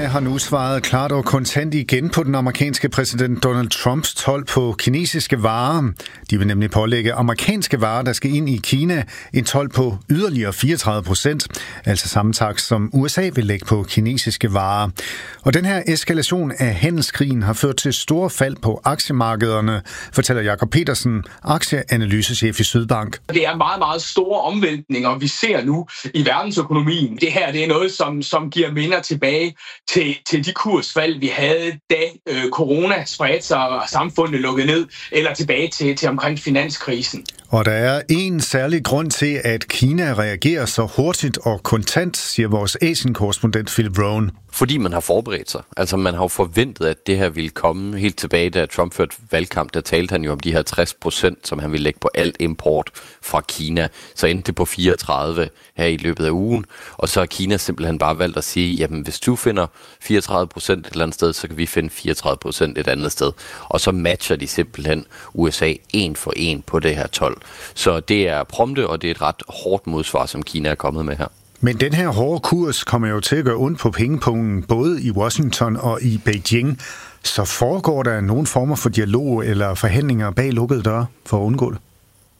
har nu svaret klart og kontant igen på den amerikanske præsident Donald Trumps told på kinesiske varer. De vil nemlig pålægge amerikanske varer, der skal ind i Kina, en told på yderligere 34%, altså samme takst som USA vil lægge på kinesiske varer. Og den her eskalation af handelskrigen har ført til store fald på aktiemarkederne, fortæller Jakob Petersen, aktieanalysechef i Sydbank. Det er meget, meget store omvæltninger, vi ser nu i verdensøkonomien. Det her det er noget, som giver minder tilbage til de kursfald, vi havde, da corona spredte sig og samfundet lukkede ned, eller tilbage til omkring finanskrisen. Og der er en særlig grund til, at Kina reagerer så hurtigt og kontant, siger vores Asien-korrespondent Philip Rowan. Fordi man har forberedt sig. Altså man har jo forventet, at det her ville komme helt tilbage, da Trump førte valgkamp. Der talte han jo om de her 60%, som han ville lægge på alt import fra Kina. Så endte det på 34 her i løbet af ugen. Og så har Kina simpelthen bare valgt at sige, jamen hvis du finder 34% et eller andet sted, så kan vi finde 34% et andet sted. Og så matcher de simpelthen USA en for en på det her told. Så det er prompte, og det er et ret hårdt modsvar, som Kina er kommet med her. Men den her hårde kurs kommer jo til at gøre ondt på pengepungen, både i Washington og i Beijing. Så foregår der nogle former for dialog eller forhandlinger bag lukkede døre for at undgå det?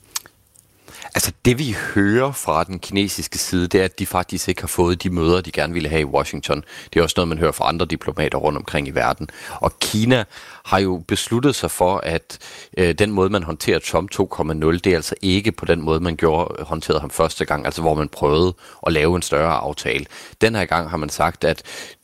Altså det vi hører fra den kinesiske side, det er, at de faktisk ikke har fået de møder, de gerne ville have i Washington. Det er også noget, man hører fra andre diplomater rundt omkring i verden. Og Kina har jo besluttet sig for, at den måde, man håndterer Trump 2.0, det er altså ikke på den måde, man håndterede ham første gang, altså hvor man prøvede at lave en større aftale. Den her gang har man sagt, at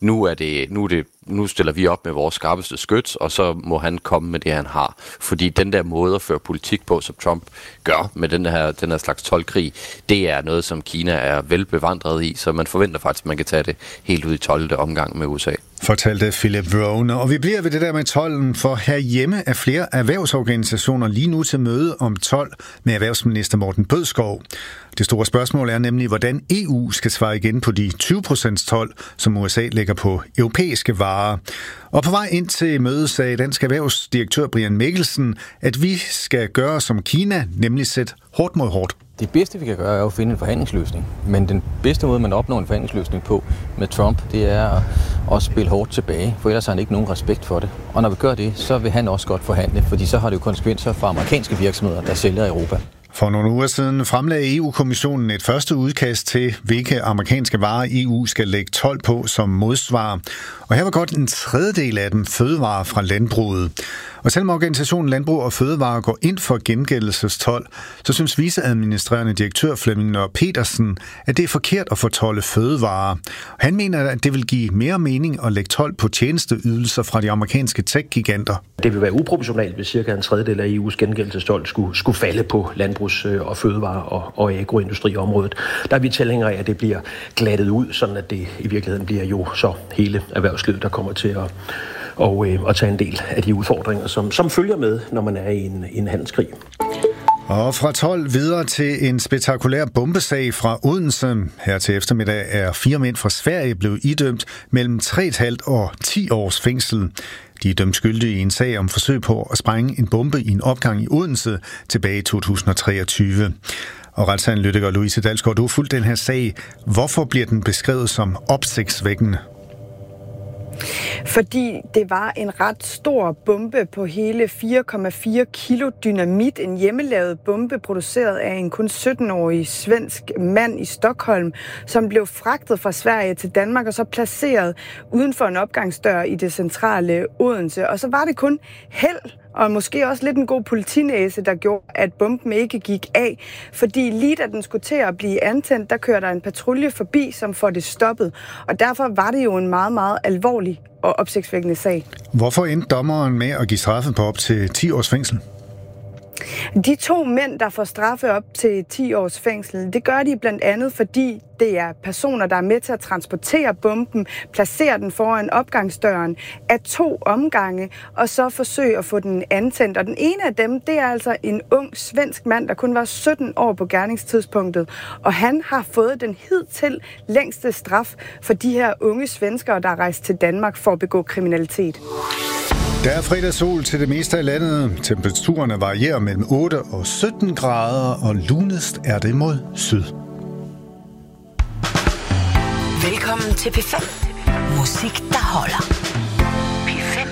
nu stiller vi op med vores skarpeste skyts, og så må han komme med det, han har. Fordi den der måde at føre politik på, som Trump gør med den her slags toldkrig, det er noget, som Kina er velbevandret i, så man forventer faktisk, at man kan tage det helt ud i 12. omgang med USA. Fortalte Philip Rowan. Og vi bliver ved det der med tolden, for herhjemme er flere erhvervsorganisationer lige nu til møde om told med erhvervsminister Morten Bødskov. Det store spørgsmål er nemlig, hvordan EU skal svare igen på de 20% told, som USA lægger på europæiske varer. Og på vej ind til mødet sagde dansk erhvervsdirektør Brian Mikkelsen, at vi skal gøre som Kina, nemlig sætte hårdt mod hårdt. Det bedste, vi kan gøre, er jo at finde en forhandlingsløsning. Men den bedste måde, man opnår en forhandlingsløsning på med Trump, det er at spille hårdt tilbage, for ellers har han ikke nogen respekt for det. Og når vi gør det, så vil han også godt forhandle, fordi så har det jo konsekvenser for amerikanske virksomheder, der sælger i Europa. For nogle uger siden fremlagde EU-kommissionen et første udkast til, hvilke amerikanske varer EU skal lægge told på som modsvar. Og her var godt en tredjedel af dem fødevarer fra landbruget. Og selvom organisationen Landbrug og Fødevare går ind for gengældelsestold, så synes viceadministrerende direktør Flemming Nørre Petersen, at det er forkert at fortolde fødevarer. Han mener, at det vil give mere mening at lægge told på tjenesteydelser fra de amerikanske tech-giganter. Det vil være uproportionalt, hvis cirka en tredjedel af EU's gengældelsestold skulle falde på landbrugs- og fødevare- og agroindustriområdet. Der er vi tilhængere af, at det bliver glattet ud, sådan at det i virkeligheden bliver jo så hele erhvervslivet, der kommer til at tage en del af de udfordringer, som følger med, når man er i en handelskrig. Og fra 12 videre til en spektakulær bombesag fra Odense. Her til eftermiddag er 4 mænd fra Sverige blevet idømt mellem 3,5 og 10 års fængsel. De er dømt skyldige i en sag om forsøg på at sprænge en bombe i en opgang i Odense tilbage i 2023. Og retsanalytiker Louise Dalsgaard, du har fulgt den her sag. Hvorfor bliver den beskrevet som opsigtsvækkende? Fordi det var en ret stor bombe på hele 4,4 kilo dynamit. En hjemmelavet bombe produceret af en kun 17-årig svensk mand i Stockholm, som blev fragtet fra Sverige til Danmark og så placeret uden for en opgangsdør i det centrale Odense. Og så var det kun held og måske også lidt en god politinæse, der gjorde, at bomben ikke gik af. Fordi lige da den skulle til at blive antændt, der kører der en patrulje forbi, som får det stoppet. Og derfor var det jo en meget, meget alvorlig og opsigtsvækkende sag. Hvorfor endte dommeren med at give straffe på op til 10 års fængsel? De 2 mænd, der får straffe op til 10 års fængsel, det gør de blandt andet, fordi det er personer, der er med til at transportere bomben, placere den foran opgangsdøren af 2 omgange, og så forsøge at få den antændt. Og den ene af dem, det er altså en ung svensk mand, der kun var 17 år på gerningstidspunktet. Og han har fået den hidtil længste straf for de her unge svenskere, der er rejst til Danmark for at begå kriminalitet. Der er fredag sol til det meste af landet. Temperaturerne varierer mellem 8 og 17 grader, og lunest er det mod syd. Velkommen til P5. Musik, der holder. P5.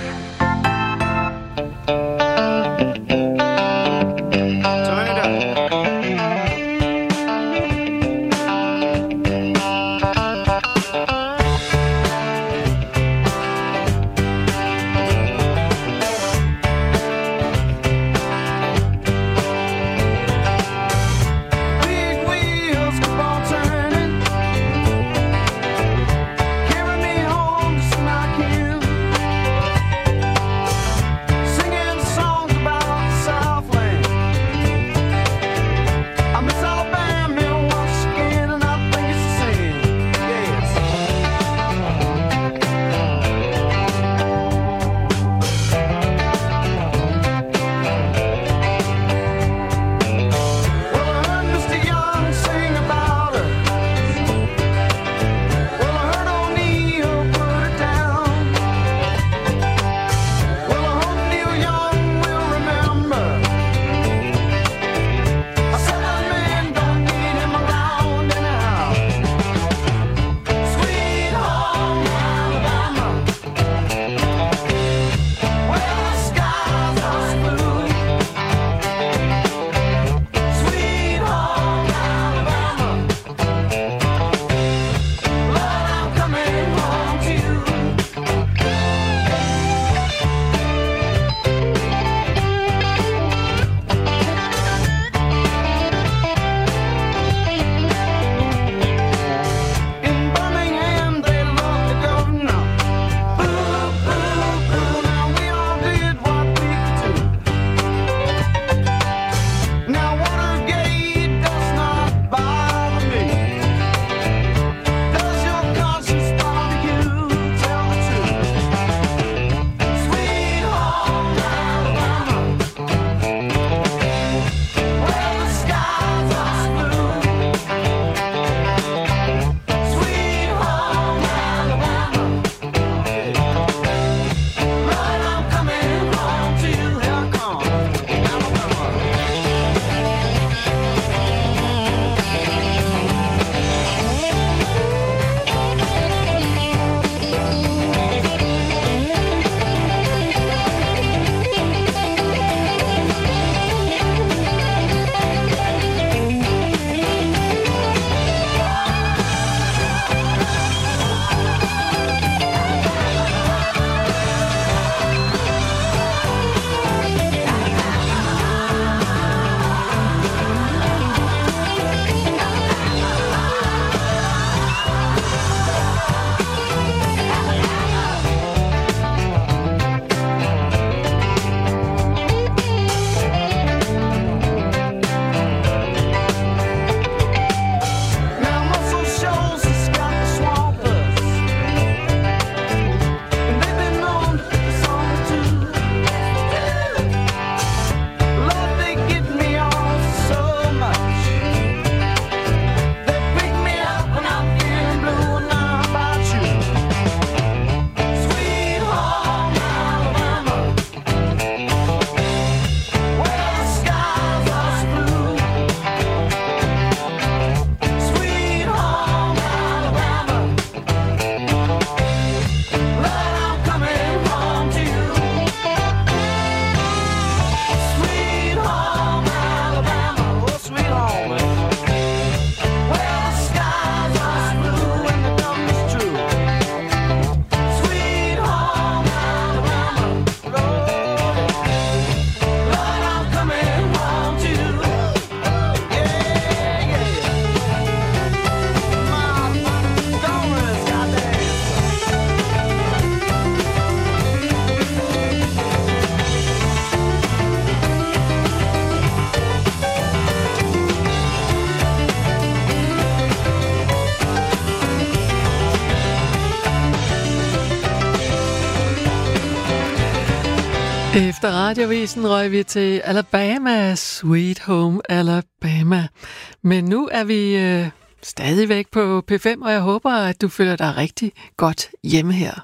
Efter Radiovisen røg vi til Alabama, Sweet Home Alabama. Men nu er vi stadigvæk på P5, og jeg håber, at du føler dig rigtig godt hjemme her.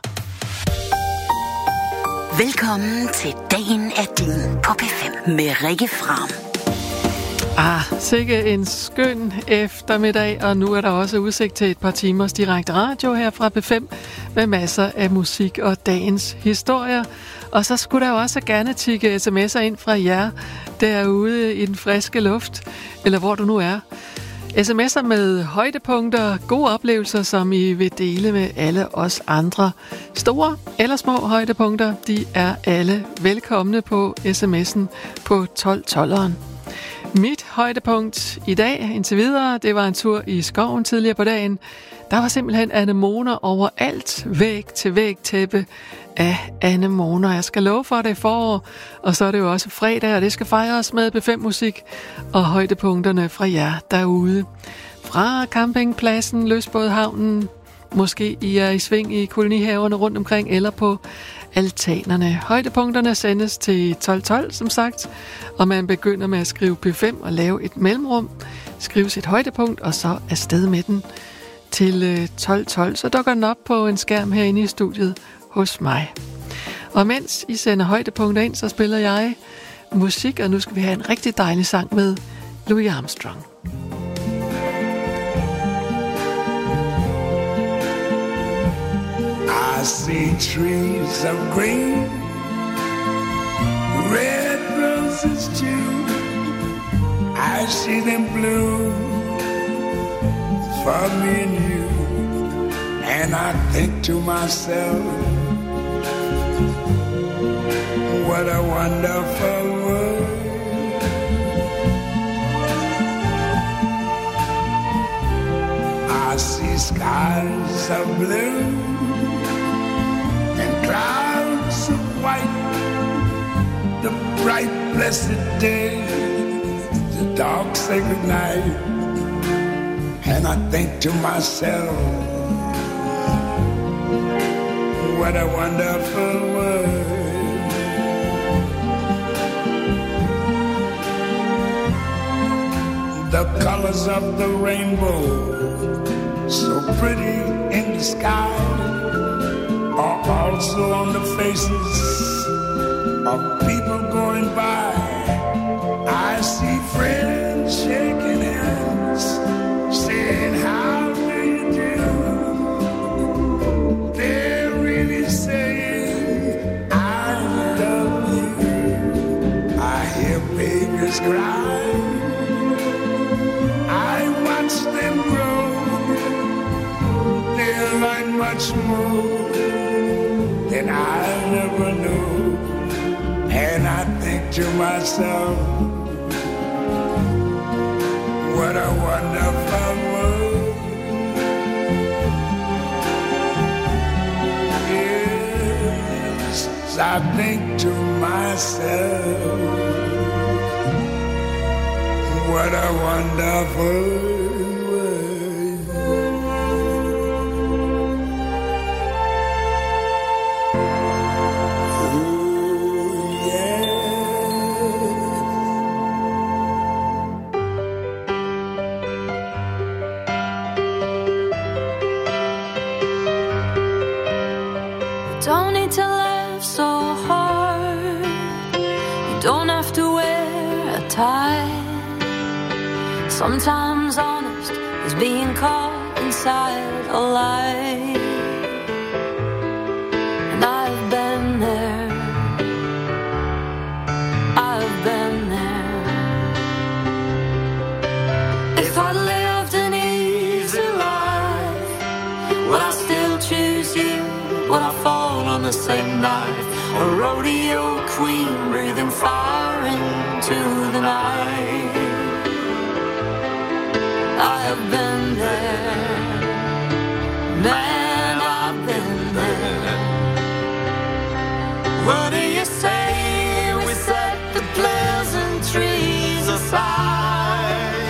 Velkommen til Dagen er din på P5 med Rikke Fram. Sikke en skøn eftermiddag, og nu er der også udsigt til et par timers direkte radio her fra P5 med masser af musik og dagens historier. Og så skulle der jo også gerne tikke sms'er ind fra jer derude i den friske luft, eller hvor du nu er. SMS'er med højdepunkter, gode oplevelser, som I vil dele med alle os andre. Store eller små højdepunkter, de er alle velkomne på sms'en på 1212'eren. Mit højdepunkt i dag, indtil videre, det var en tur i skoven tidligere på dagen. Der var simpelthen anemoner overalt, væg til væg tæppe af anemoner. Jeg skal love for det forår, og så er det jo også fredag, og det skal fejres med P5-musik og højdepunkterne fra jer derude. Fra campingpladsen, Lystbådehavnen, måske I er i sving i kolonihaverne rundt omkring, eller på altanerne. Højdepunkterne sendes til 1212, som sagt, og man begynder med at skrive P5 og lave et mellemrum, skrive sit højdepunkt, og så afsted med den til 1212. Så dukker den op på en skærm herinde i studiet hos mig. Og mens I sender højdepunkter ind, så spiller jeg musik, og nu skal vi have en rigtig dejlig sang med Louis Armstrong. I see trees of green, red roses too. I see them bloom for me and you. And I think to myself, what a wonderful world. I see skies of blue and clouds of white, the bright blessed day, the dark sacred night. And I think to myself, what a wonderful world. The colors of the rainbow, so pretty in the sky, are also on the faces of people going by. I see friends shaking hands, saying how do you do. They're really saying I love you. I hear babies cry, I watch them grow. They'll learn much more than I never knew. And I think to myself, what a wonderful world. Yes, I think to myself, what a wonderful world. Don't need to laugh so hard. You don't have to wear a tie. Sometimes honest is being caught inside a lie. And I've been there. I've been there. If I lived an easy life, would I still choose you? Would I fall on the same knife? A rodeo queen breathing fire into the night. I have been there, man, I've been there. What do you say we set the pleasantries aside?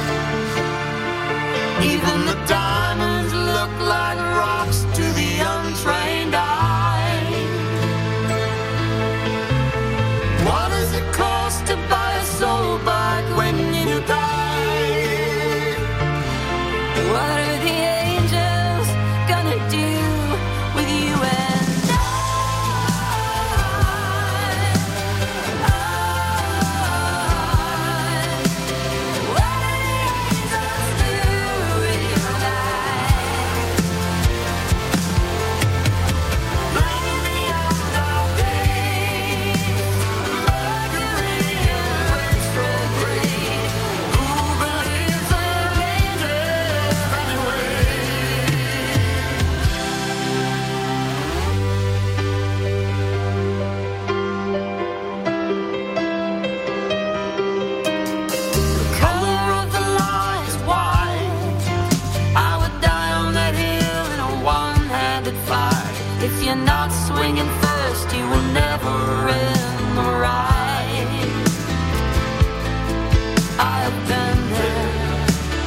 Even the diamonds look like rocks to the untrained eye. What does it cost to buy a soul back when you die? What are the angels gonna do with you and I? were in the right. I've been there,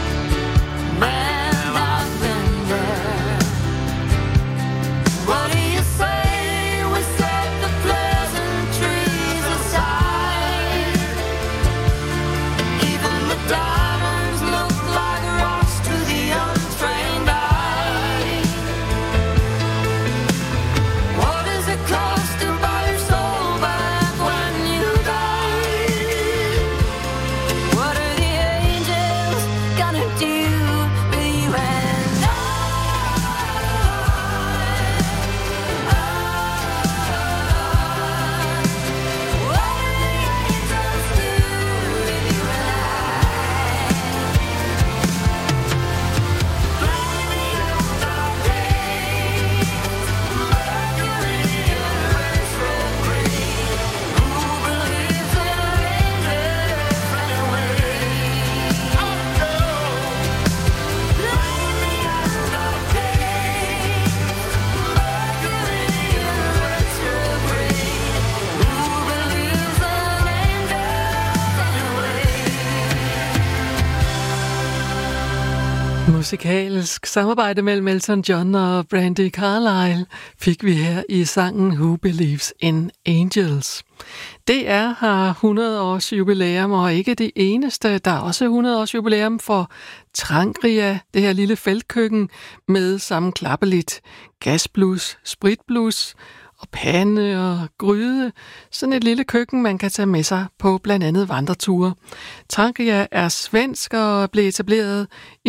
man, I've been there. What do you say we set the pleasantries aside? Even the diamonds look like rocks to the untrained eye. What does it cost to buy your soul back when you die? What are the angels gonna do with you and I? What are the angels do with you and I? Blaming you on the days, Mercury and retrograde. Who believes in angels anyway? Oh no. Blaming you on the days, Mercury and retrograde. Who believes in angels anyway? Musikalsk samarbejde mellem Elton John og Brandi Carlile fik vi her i sangen Who Believes in Angels. DR har 100 års jubilæum, og ikke det eneste. Der er også 100 års jubilæum for Trankria, det her lille feltkøkken med sammenklappeligt gasblus, spritblus og pande og gryde. Sådan et lille køkken, man kan tage med sig på blandt andet vandreture. Trankria er svensk og blev etableret i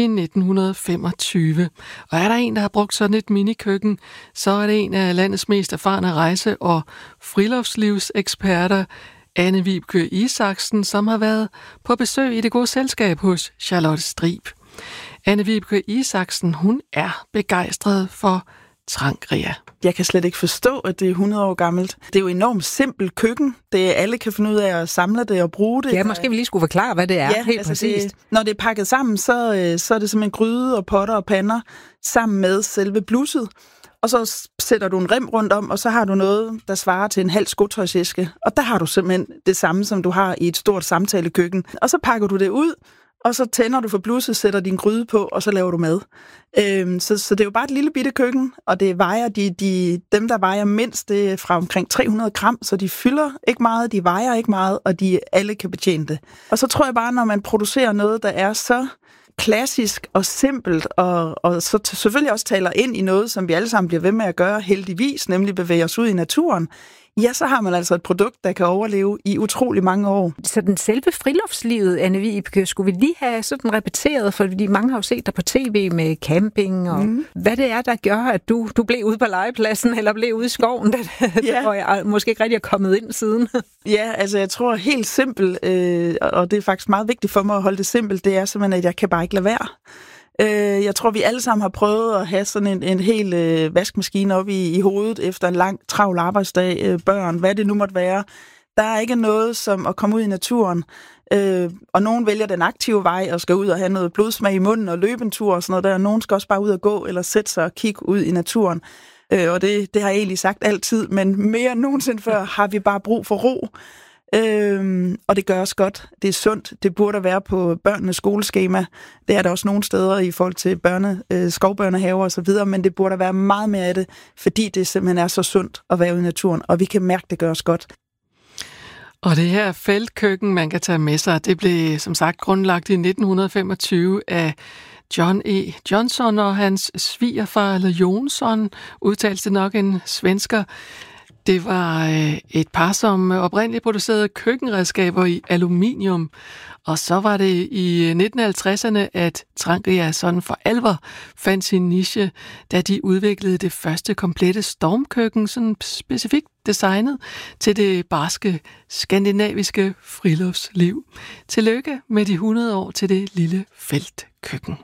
1925. Og er der en, der har brugt sådan et minikøkken, så er det en af landets mest erfarne rejse- og friluftslivseksperter, Anne-Vibeke Isaksen, som har været på besøg i det gode selskab hos Charlotte Strib. Anne-Vibeke Isaksen, hun er begejstret for Trankria. Jeg kan slet ikke forstå, at det er 100 år gammelt. Det er jo enormt simpelt køkken. Alle kan finde ud af at samle det og bruge det. Ja, måske vi lige skulle forklare, hvad det er. Ja, helt altså præcist. Når det er pakket sammen, så er det simpelthen gryde og potter og pander sammen med selve blusset. Og så sætter du en rem rundt om, og så har du noget, der svarer til en halv skotøjsæske. Og der har du simpelthen det samme, som du har i et stort samtalekøkken. Og så pakker du det ud, og så tænder du for blusset, sætter din gryde på, og så laver du mad. Så det er jo bare et lille bitte køkken, og det vejer dem, der vejer mindst, det er fra omkring 300 gram, så de fylder ikke meget, de vejer ikke meget, og alle kan betjene det. Og så tror jeg bare, når man producerer noget, der er så klassisk og simpelt, og så selvfølgelig også taler ind i noget, som vi alle sammen bliver ved med at gøre heldigvis, nemlig bevæge os ud i naturen, ja, så har man altså et produkt, der kan overleve i utrolig mange år. Så den selve friluftslivet, Anne-Vibeke, skulle vi lige have sådan repeteret, fordi mange har jo set dig på tv med camping, og hvad det er, der gør, at du blev ude på legepladsen, eller blev ude i skoven, og jeg måske ikke rigtig er kommet ind siden. Ja, altså jeg tror helt simpelt, og det er faktisk meget vigtigt for mig at holde det simpelt, det er simpelthen, at jeg kan bare ikke lade være. Jeg tror, vi alle sammen har prøvet at have sådan en hel vaskemaskine op i hovedet efter en lang, travl arbejdsdag, børn, hvad det nu måtte være. Der er ikke noget som at komme ud i naturen, og nogen vælger den aktive vej og skal ud og have noget blodsmag i munden og løbe en tur og sådan noget der, og nogen skal også bare ud og gå eller sætte sig og kigge ud i naturen. Og det har jeg egentlig sagt altid, men mere end nogensinde før har vi bare brug for ro. Og det gør os godt. Det er sundt. Det burde være på børnenes skoleskema. Det er der også nogle steder i forhold til skovbørnehaver og så videre, men det burde være meget mere af det, fordi det simpelthen er så sundt at være ude i naturen, og vi kan mærke, det gør os godt. Og det her feltkøkken, man kan tage med sig, det blev som sagt grundlagt i 1925 af John E. Johnson og hans svigerfar, eller Jonsson, udtalte det nok en svensker. Det var et par, som oprindeligt producerede køkkenredskaber i aluminium, og så var det i 1950'erne, at Trankria sådan for alvor fandt sin niche, da de udviklede det første komplette stormkøkken, sådan specifikt designet til det barske, skandinaviske friluftsliv. Tillykke med de 100 år til det lille feltkøkken.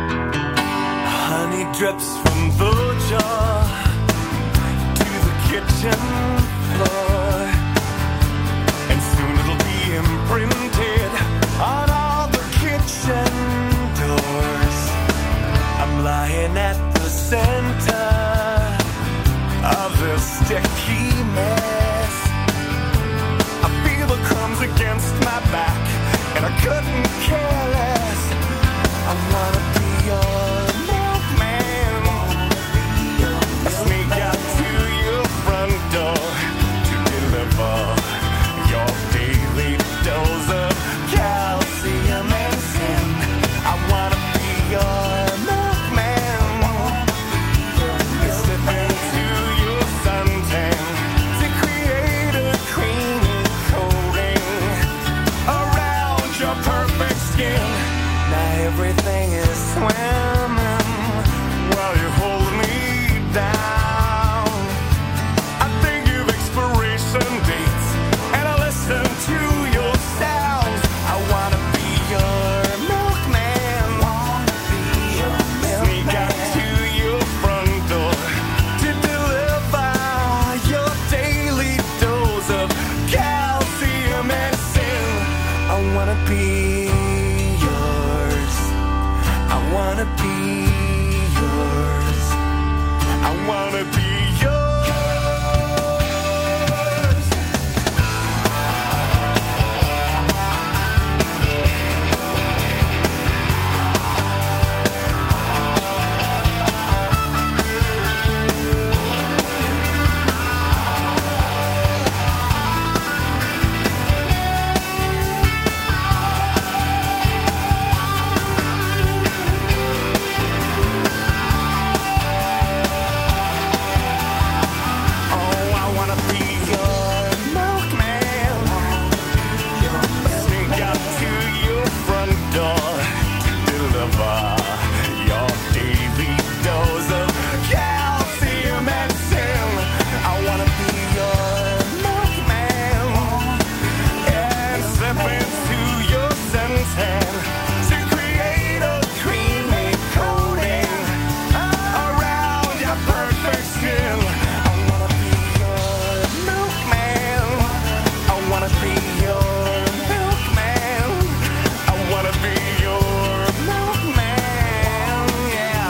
Honey drips from the jar to the kitchen floor, and soon it'll be imprinted on all the kitchen doors. I'm lying at the center of this sticky mess, couldn't care less. I wanna be your milkman. I sneak out to your front door to deliver your daily dose of calcium and sin. I wanna be your milkman. Slip into your suntan to create a creamy coating around your perfect skin. Now everything is swimming while you hold me down. I think you've expiration dates and I listen to your sounds. I wanna be your milkman. Sneak out to your front door to deliver your daily dose of calcium and sin. I wanna be yours. I wanna be yours. I wanna be yours. Oh, I wanna be your milkman. Sneak out to your front door to deliver your daily dose of calcium and sin. I wanna be your milkman and slip into your suntan to create a creamy coating around your perfect skin. I wanna be your milkman. I wanna be your milkman. I wanna be your milkman. Yeah.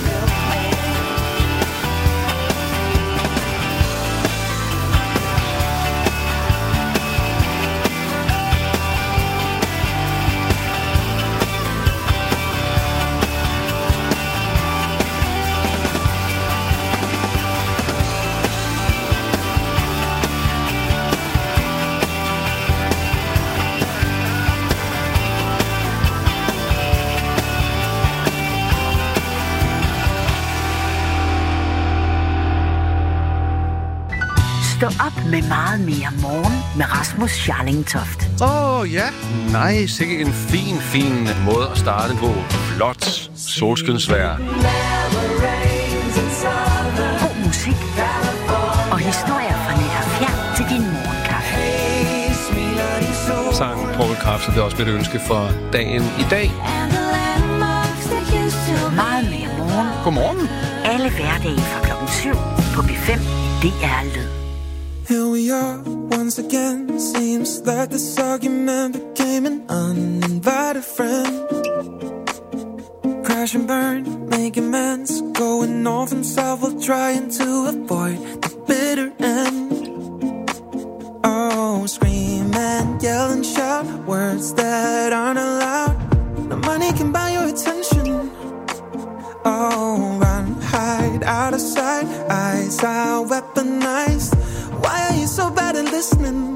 Stå op med meget mere morgen med Rasmus Scharling Toft. Ja. Nej, sikkert en fin måde at starte på. Flot solskinsvejr. God musik og historier fra net og fjern til din morgenkaffe. Sang Paul Kraft, så det er også mit ønske for dagen i dag. Meget mere morgen. Godmorgen. Alle hverdage fra klokken 7 på B5 DR Lyd. Here we are once again. Seems like this argument became an uninvited friend. Crash and burn, make amends. Going north and south while trying to avoid the bitter end. Oh, scream and yell and shout words that aren't allowed. No money can buy your attention. Oh, run, hide, out of sight. Eyes are weaponized. Why are you so bad at listening?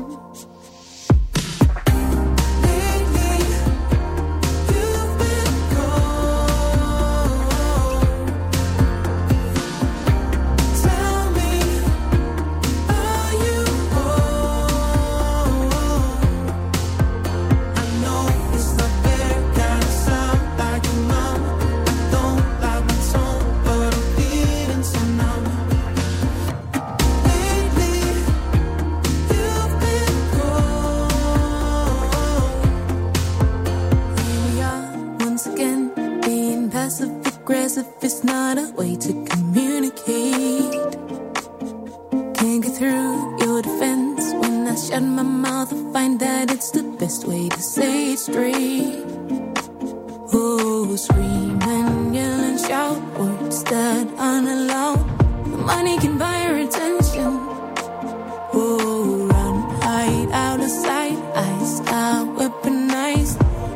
Aggressive is not a way to communicate. Can't get through your defense. When I shut my mouth, I find that it's the best way to say it straight. Oh, scream and yell and shout words that aren't allowed. The money can buy your attention. Oh, run, hide, out of sight. Eyes are weaponized.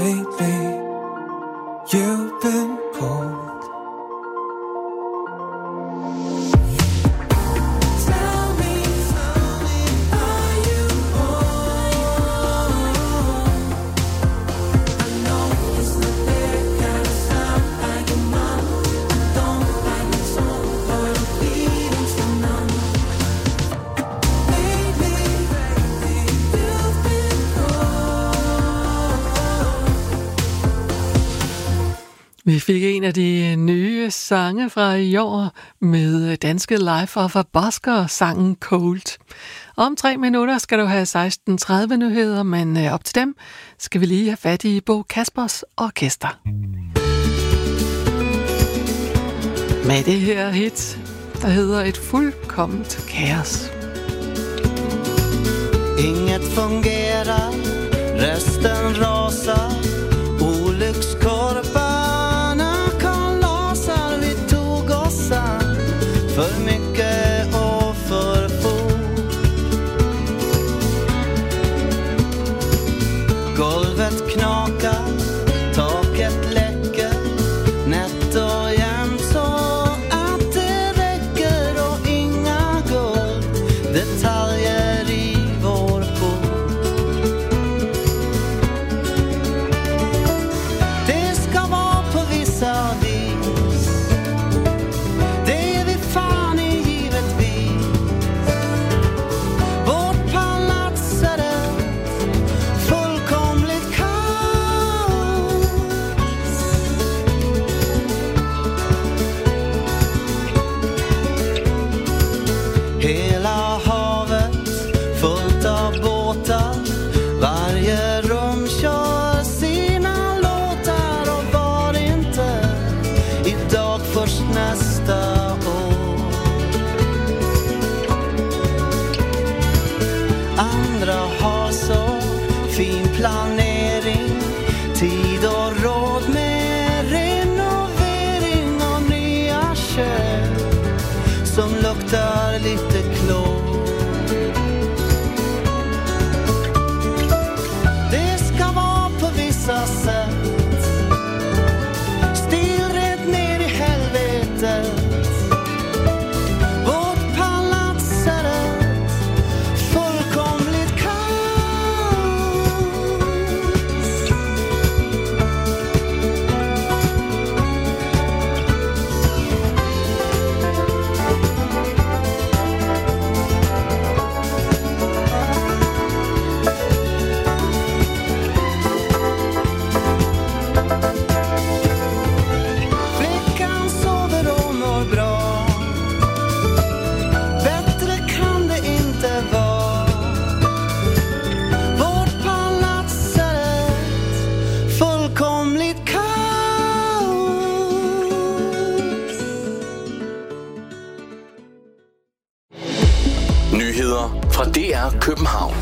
lately you've been cold. Vi fik en af de nye sange fra i år med danske Life of a Busker, sangen Cold. Om 3 minutter skal du have 16:30 nyheder, men op til dem skal vi lige have fat i Bo Kaspers Orkester. Med det her hit, der hedder Et fuldkomment kaos. Inget fungerar, rösten rasar, olyckskorparna kalasar, vi tog oss an för mycket och för fort. Golvet knakar, taket läcker, nätt och jämnt så att det räcker och inga gulddetaljer i vår port. Det ska vara på vissa vis, det är vi fan i givetvis. Vårt palats är ett fullkomligt kaos. Hela havet fullt av båtar, varje rum kör sina låtar och var inte idag först nästa år. Andra har så fin planering, tid och råd med renovering och nya kök som luktar lite klor. Det ska vara på vissa sätt, stilrätt ner i helvetet. Vårt palats är ett fullkomligt kaos. Flickan sover och mår bra, bättre kan det inte vara. Vårt palats är ett fullkomligt kaos. Nyheder fra DR København.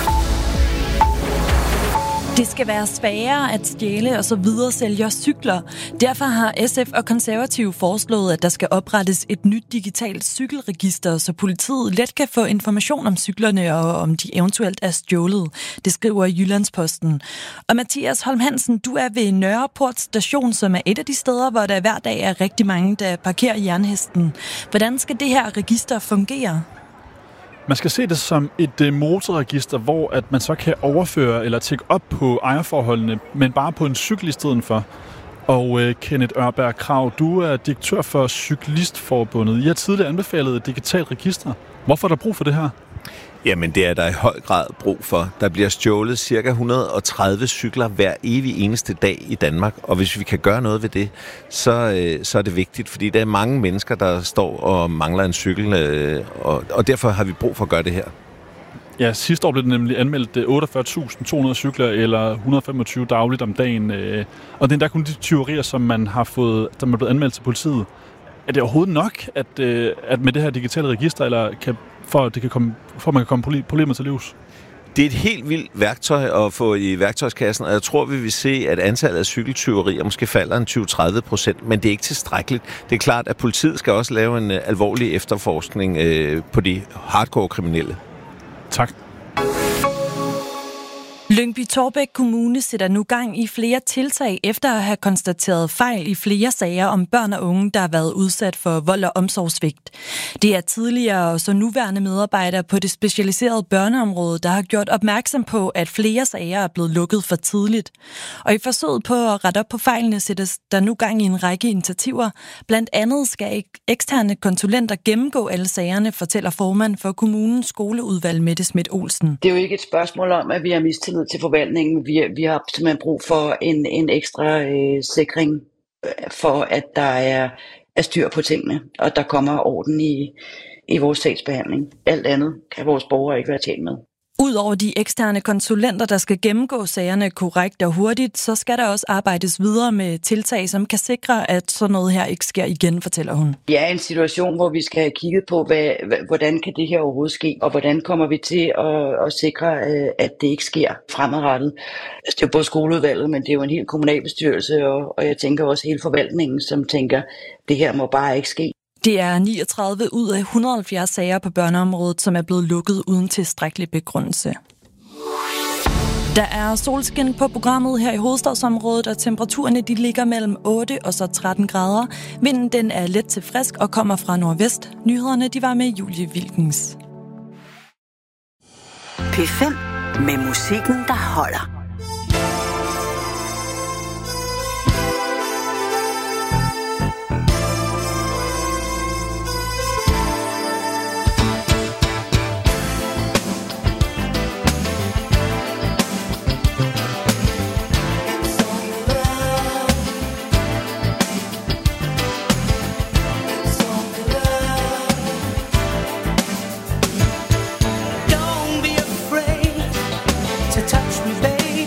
Det skal være sværere at stjæle og så videre sælge cykler. Derfor har SF og Konservative foreslået, at der skal oprettes et nyt digitalt cykelregister, så politiet let kan få information om cyklerne og om de eventuelt er stjålet. Det skriver Jyllandsposten. Og Mathias Holm Hansen, du er ved Nørreport station, som er et af de steder, hvor der hver dag er rigtig mange, der parkerer jernhesten. Hvordan skal det her register fungere? Man skal se det som et motorregister, hvor at man så kan overføre eller tjekke op på ejerforholdene, men bare på en cykel i stedet for. Og Kenneth Ørberg Krag, du er direktør for Cyklistforbundet. I har tidligere anbefalet et digitalt register. Hvorfor er der brug for det her? Jamen, det er der i høj grad brug for. Der bliver stjålet ca. 130 cykler hver evig eneste dag i Danmark. Og hvis vi kan gøre noget ved det, så er det vigtigt, fordi der er mange mennesker, der står og mangler en cykel, og derfor har vi brug for at gøre det her. Ja, sidste år blev det nemlig anmeldt 48.200 cykler, eller 125 dagligt om dagen. Og det er endda kun de tyverier, som man har fået, der er blevet anmeldt til politiet. Er det overhovedet nok, at med det her digitale register, eller for at man kan komme problemer til livs? Det er et helt vildt værktøj at få i værktøjskassen, og jeg tror, vi vil se, at antallet af cykeltyverier måske falder en 20-30%, men det er ikke tilstrækkeligt. Det er klart, at politiet skal også lave en alvorlig efterforskning på de hardcore kriminelle. Tak. Lyngby-Taarbæk Kommune sætter nu gang i flere tiltag efter at have konstateret fejl i flere sager om børn og unge, der har været udsat for vold og omsorgssvigt. Det er tidligere og så nuværende medarbejdere på det specialiserede børneområde, der har gjort opmærksom på, at flere sager er blevet lukket for tidligt. Og i forsøget på at rette op på fejlene sættes der nu gang i en række initiativer. Blandt andet skal eksterne konsulenter gennemgå alle sagerne, fortæller formand for kommunens skoleudvalg Mette Schmidt Olsen. Det er jo ikke et spørgsmål om, at vi har mistillid til forvaltningen. Vi har simpelthen brug for en ekstra sikring for, at der er styr på tingene, og der kommer orden i vores sagsbehandling. Alt andet kan vores borgere ikke være tjent med. Udover de eksterne konsulenter, der skal gennemgå sagerne korrekt og hurtigt, så skal der også arbejdes videre med tiltag, som kan sikre, at sådan noget her ikke sker igen, fortæller hun. Vi er i en situation, hvor vi skal have kigget på, hvordan kan det her overhovedet ske, og hvordan kommer vi til at sikre, at det ikke sker fremadrettet. Altså, det er både skoleudvalget, men det er jo en hel kommunalbestyrelse, og jeg tænker også hele forvaltningen, som tænker, det her må bare ikke ske. Det er 39 ud af 170 sager på børneområdet, som er blevet lukket uden tilstrækkelig begrundelse. Der er solskin på programmet her i hovedstadsområdet, og temperaturerne de ligger mellem 8 og så 13 grader. Vinden den er let til frisk og kommer fra nordvest. Nyhederne de var med Julie Wilkens. P5 med musikken, der holder. Touch me, baby.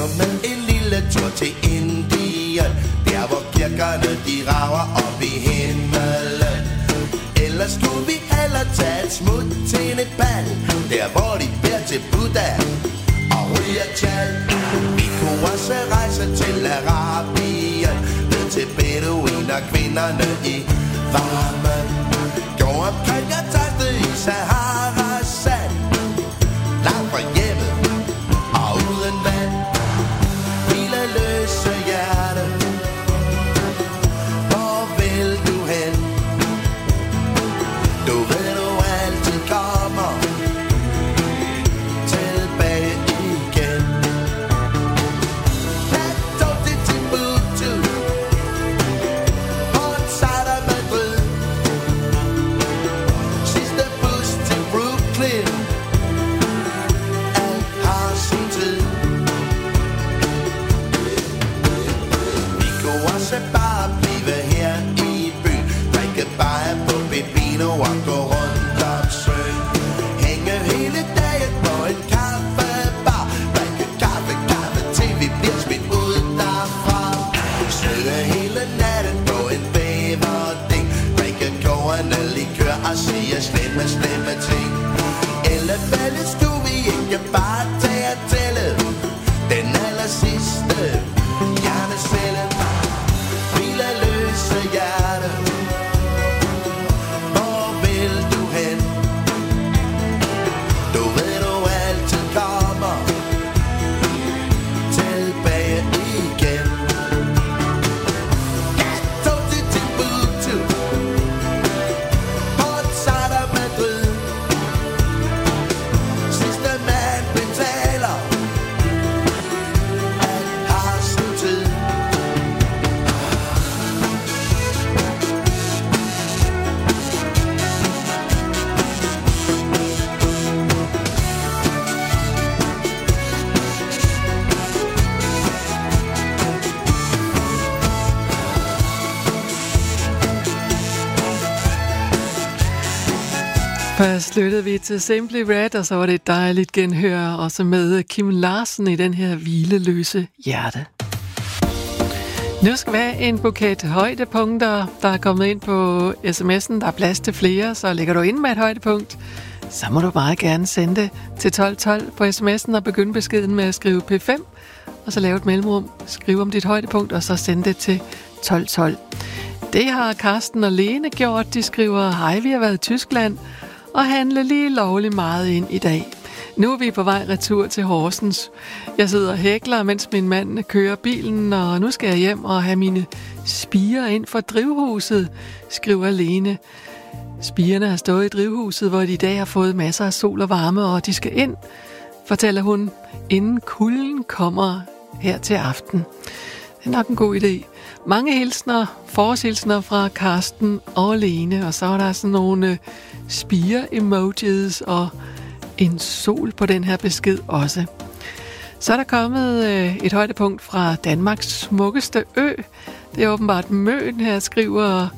med en lille tur til Indien, der hvor kirkerne de rager op i himmelen. Eller skulle vi hellere tage et smut til Nepal, der hvor de beder til Buddha og ryger tjal. Vi kunne også rejse til Arabien, ned til beduiner, kvinderne i varmen. Gå omkring og taste i Saharas sand, langt fra hjemmet og uden vand. Hvile løse hjerte, hvor vil du hen? Du ved du altid kommer tilbage igen. Lad tog til Timbuktu, Port Said og Madrid, sidste bus til Brooklyn. Alt har sin tid. Vi kunne også bare blive her i byen, drikke bajer på Pepino og gå rundt om søen. Hænge hele dagen på en kaffebar, drikke kaffe til vi bliver smidt ud derfra. Sidde hele natten på en bæverding, drikke kogende likør og sige slemme ting. Eller fælde skulle vi ikke bare tage at tælle den aller sidste hjernecelle. Hvile løse hjerte, hvor vil du hen? Du ved du altid kommer tilbage igen. Jeg tog til Timbuktu, Port Said og Madrid, sidste mand betaler, alt har sin tid. Først lyttede vi til Simply Red, og så var det et dejligt genhør, også med Kim Larsen i den her hvileløse hjerte. Nu skal vi have en buket højdepunkter, der er kommet ind på sms'en. Der er plads til flere, så ligger du inde med et højdepunkt, så må du meget gerne sende det til 1212 på sms'en og begynde beskeden med at skrive P5, og så lave et mellemrum, skrive om dit højdepunkt, og så sende det til 1212. Det har Karsten og Lene gjort. De skriver, hej, vi har været i Tyskland og handle lige lovligt meget ind i dag. Nu er vi på vej retur til Horsens. Jeg sidder og hækler, mens min mand kører bilen, og nu skal jeg hjem og have mine spirer ind for drivhuset, skriver Lene. Spirene har stået i drivhuset, hvor de i dag har fået masser af sol og varme, og de skal ind, fortæller hun, inden kulden kommer her til aften. Det er nok en god idé. Mange hilsner, forårshilsner fra Karsten og Lene, og så er der sådan nogle spire-emojis og en sol på den her besked også. Så er der kommet et højdepunkt fra Danmarks smukkeste ø. Det er åbenbart Møn, her skriver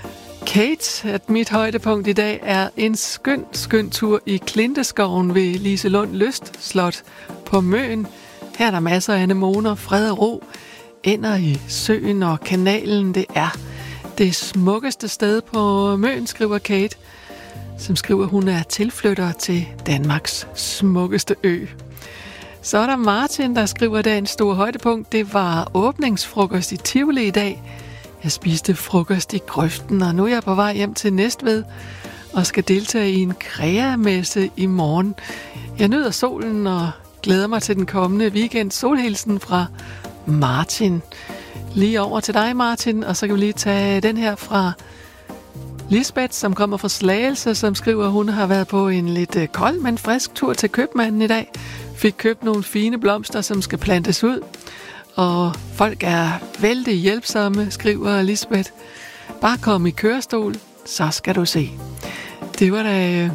Kate, at mit højdepunkt i dag er en skøn tur i Klinteskoven ved Liselund Lystslot på Møn. Her er der masser af anemoner, fred og ro. Ender i søen og kanalen, det er det smukkeste sted på Møn, skriver Kate, som skriver, at hun er tilflytter til Danmarks smukkeste ø. Så er der Martin, der skriver, at dagens store højdepunkt, det var åbningsfrokost i Tivoli i dag. Jeg spiste frokost i grøften, og nu er jeg på vej hjem til Næstved og skal deltage i en kreamesse i morgen. Jeg nyder solen og glæder mig til den kommende weekend. Solhilsen fra Martin. Lige over til dig, Martin, og så kan vi lige tage den her fra Lisbeth, som kommer fra Slagelse, som skriver, at hun har været på en lidt kold, men frisk tur til købmanden i dag. Fik købt nogle fine blomster, som skal plantes ud. Og folk er vældig hjælpsomme, skriver Lisbeth. Bare kom i kørestol, så skal du se. Det var da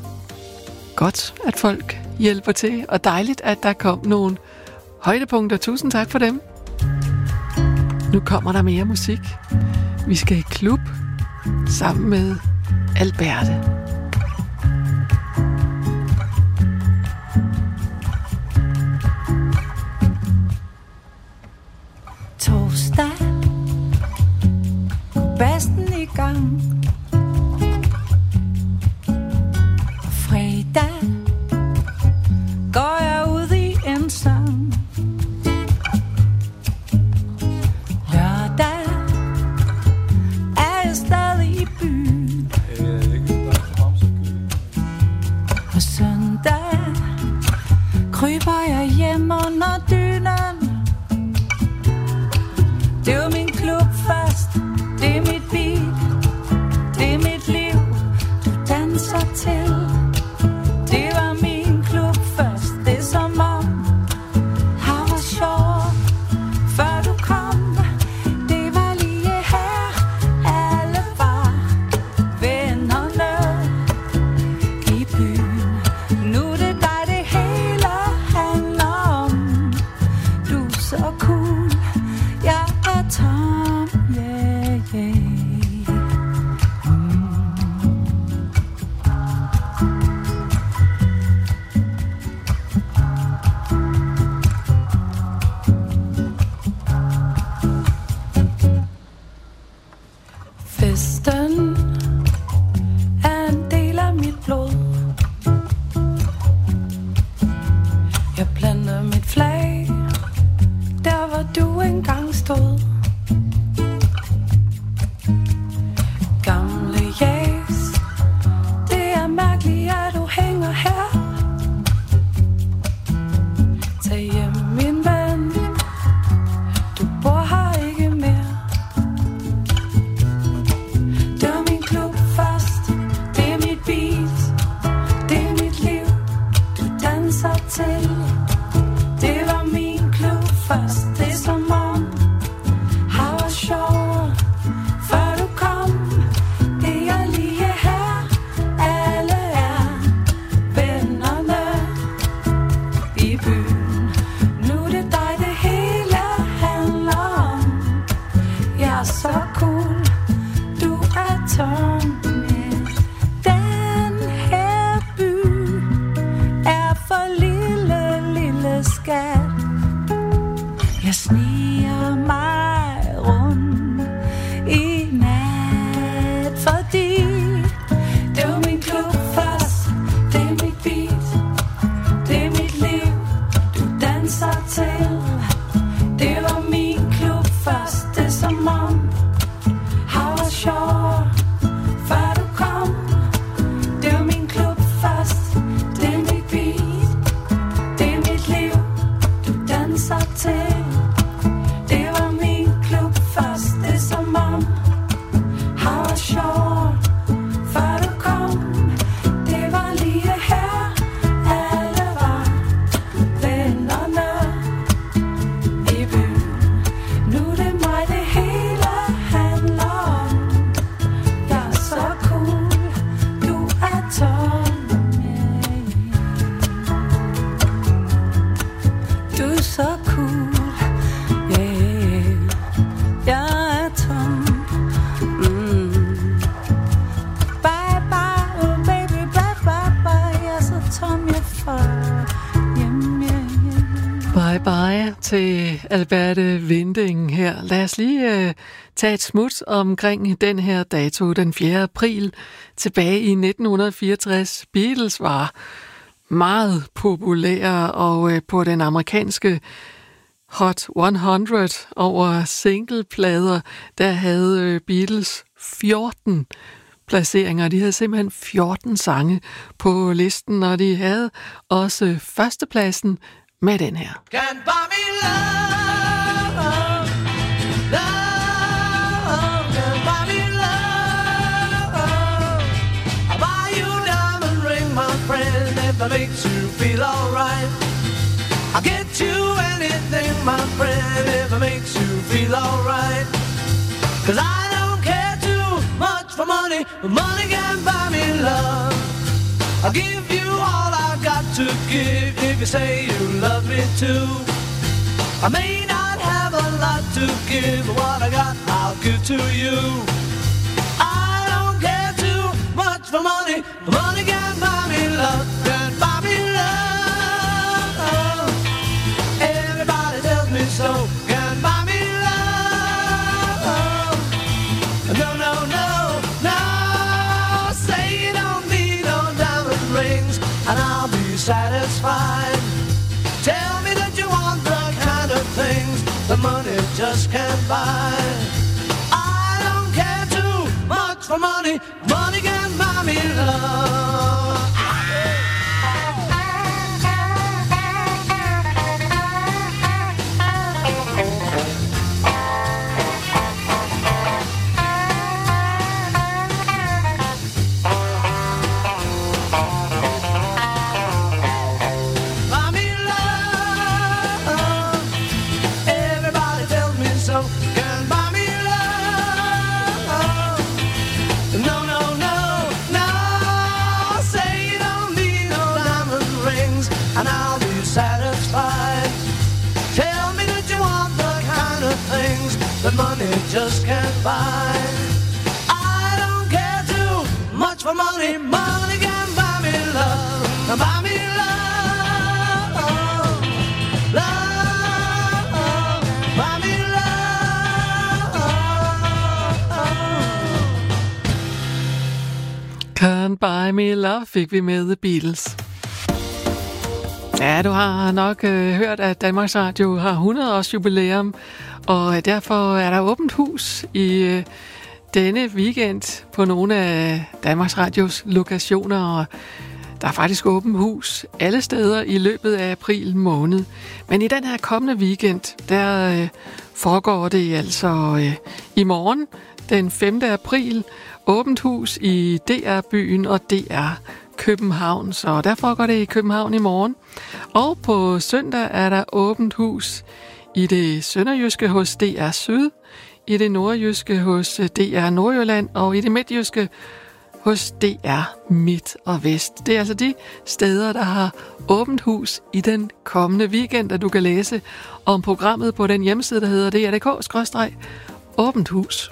godt, at folk hjælper til, og dejligt, at der kom nogle højdepunkter. Tusind tak for dem. Nu kommer der mere musik. Vi skal i klub sammen med Alberte. gang. Fredag går jeg ud i en sang. Lørdag er jeg stadig i byen. Og søndag kryber jeg hjem under dynen. Det er min klubfest, det er mit beat, det er mit liv, du danser til. Det var min klubfest, det er som om her var sjovt, før du kom. Det var lige her, alle var vennerne i byen. Nu er det dig, det hele handler om. Du er så cool, jeg er tom, yeah, yeah. Festen er en del af mit blod. Jeg planter mit flag der hvor du engang stod. Gamle jæs, det er mærkeligt at du hænger her. Tag hjem min ven, du bor her ikke mere. Det er min klub fast, det er mit beat, det er mit liv, du danser til. Det var min klub fast, det er som om her var sjovt, før du kom. Det er lige her, alle er vennerne i byen. Nu er det dig, det hele handler om. Jeg er så cool, du er tom. Den her by er for lille, lille skat. Jeg sniger mig rundt i nat, fordi det er min klub fast, det er mit beat, det er mit liv, du danser til. Det var min klub fast, det er som om her var sjovt, før du kom. Det var min klub fast, det er mit beat, det er mit liv, du danser til. Det var min klub fast, det er som om her var sjovt, før du kom. Det var lige her, alle var vennerne i byen. Nu er det mig, det hele handler om. Jeg er så cool, du er tom. Du er så cool, yeah. Jeg er tom. Bye bye, oh baby, bye bye bye. Jeg er så tom, jeg får hjem, yeah. Bye bye til Alberte Winding her. Lad os lige tage et smut omkring den her dato, den 4. april, tilbage i 1964. Beatles var meget populære, og på den amerikanske Hot 100 over singleplader, der havde Beatles 14 placeringer. De havde simpelthen 14 sange på listen, og de havde også førstepladsen med den her. Can't buy me love, love, can't buy me love. I'll buy you a diamond ring, my friend, if that makes you feel alright. I'll get you anything, my friend, if it makes you feel alright. 'Cause I don't care too much for money, but money can't buy me love. I'll give you all I've got to give if you say you love me too. I may not have a lot to give, but what I got I'll give to you. I don't care too much for money, but money can't buy me love, can't buy me love. Everybody tells me so, can't buy me love. No, no, no. satisfied. Tell me that you want the kind of things the money just can't buy. I don't care too much for money. Money can buy me love. That money just can't buy. I don't care too much for money. Money can buy me love. Buy me love. Love. Buy me love. Can't buy me love fik vi med The Beatles. Ja, du har nok hørt, at Danmarks Radio har 100 års jubilæum, og derfor er der åbent hus i denne weekend på nogle af Danmarks Radios lokationer, og der er faktisk åbent hus alle steder i løbet af april måned. Men i den her kommende weekend, der foregår det altså i morgen, den 5. april, åbent hus i DR-byen og DR København, så der foregår det i København i morgen. Og på søndag er der åbent hus i det sønderjyske hos DR Syd, i det nordjyske hos DR Nordjylland og i det midtjyske hos DR Midt og Vest. Det er altså de steder, der har åbent hus i den kommende weekend, og du kan læse om programmet på den hjemmeside, der hedder dr.dk/åbent hus.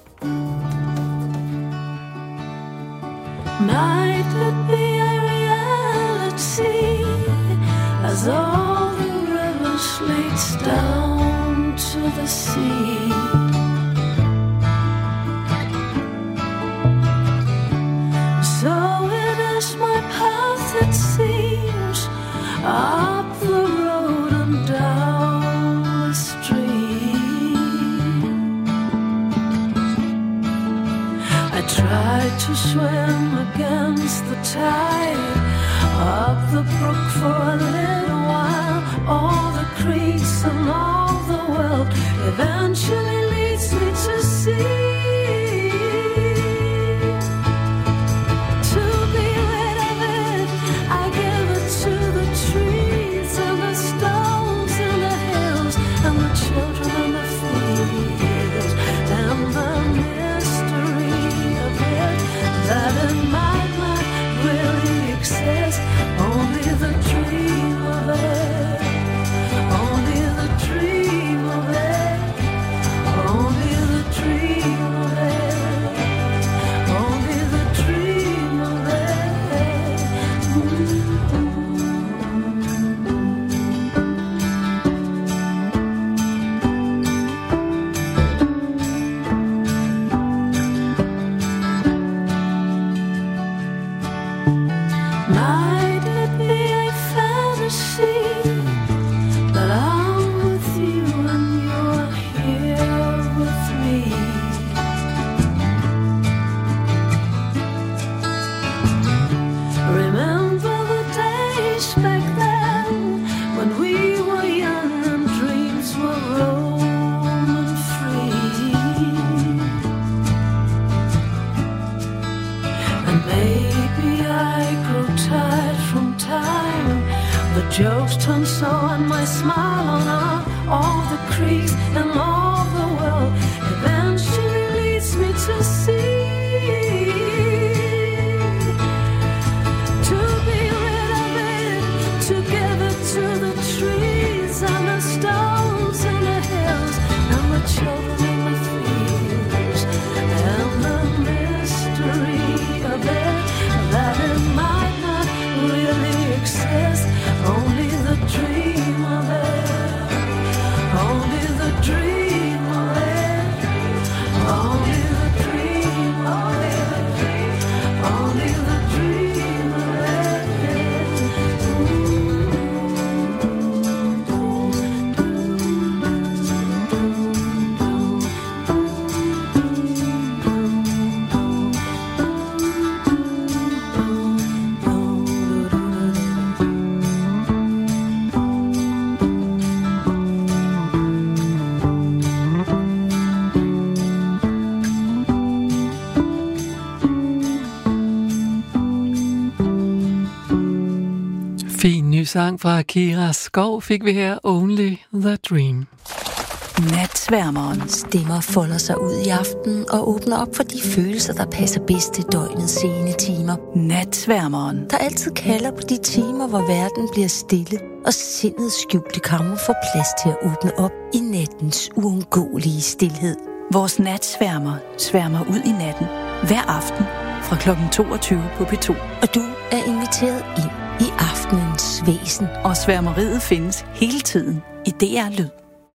Might it be a reality as all the rivers leads down to the sea? So it is my path, it seems, up the road and down the stream. I tried to swim against the tide, up the brook for a little while. All the creeks and all the wealth eventually leads me to sea. Jokes turn so and my smile on all the creeks and all the world eventually leads me to sea. To be rid of it, to give it to the trees and the stones and the hills and the children in the fields and the mystery of it, that it might not really exist. Only the dream of it, only the dream. sang fra Kira Skov fik vi her Only the Dream. Natsværmeren. Stemmer folder sig ud i aften og åbner op for de følelser, der passer bedst til døgnets sene timer. Natsværmeren. Der altid kalder på de timer, hvor verden bliver stille, og sindets skjulte kammer får plads til at åbne op i nattens uundgåelige stilhed. Vores natsværmer sværmer ud i natten hver aften fra kl. 22 på P2. Og du er inviteret ind i aftenens væsen. Og sværmeriet findes hele tiden i DR Lyd.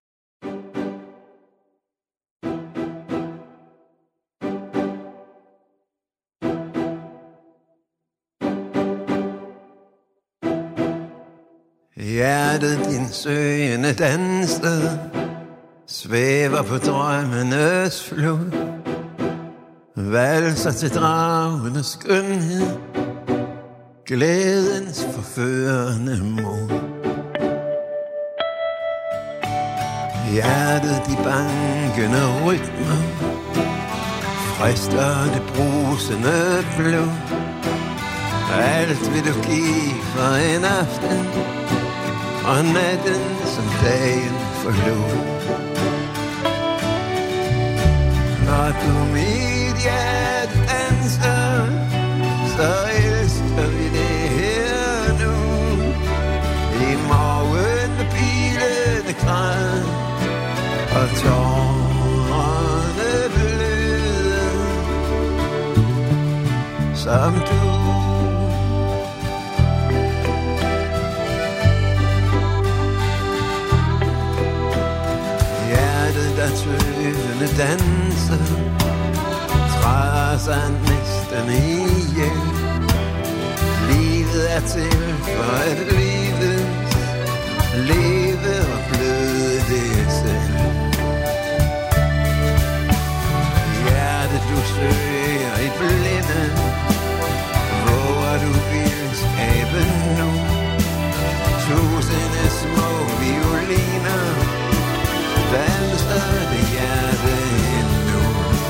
Hjertet din søgende danser, svæver på drømmenes flod, valser til dragenes skønhed, glædens forførende mod. Hjertet de bankende rytmer, frister det brusende blod. Alt vil du give for en aften, og natten som dagen forlod. Når du mit hjerte danser, så elsker vi det her nu. I morgen med pilende græd, og tårerne bløde, som du. Der tøvende danser, træder sig næsten ihjel. Livet er til for at leves, leve og bløde det selv. Hjertet du søger i blinde, hvor du vil skabe nu. Tusinde små violiner, danser det hjerte endnu.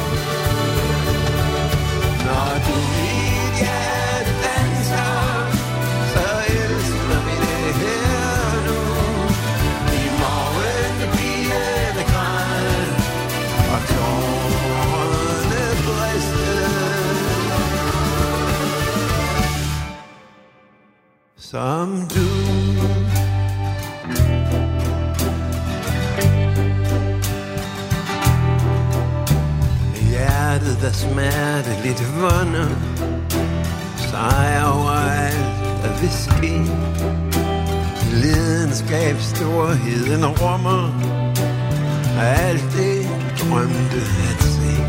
Når du mit hjerte danser, så elsker vi det her nu. I morgen bliver det græd, og tårerne briste, som du. Der smerteligt vånder, sejr overalt der vil ske. Lidenskab storheden rummer alt det du drømte at se.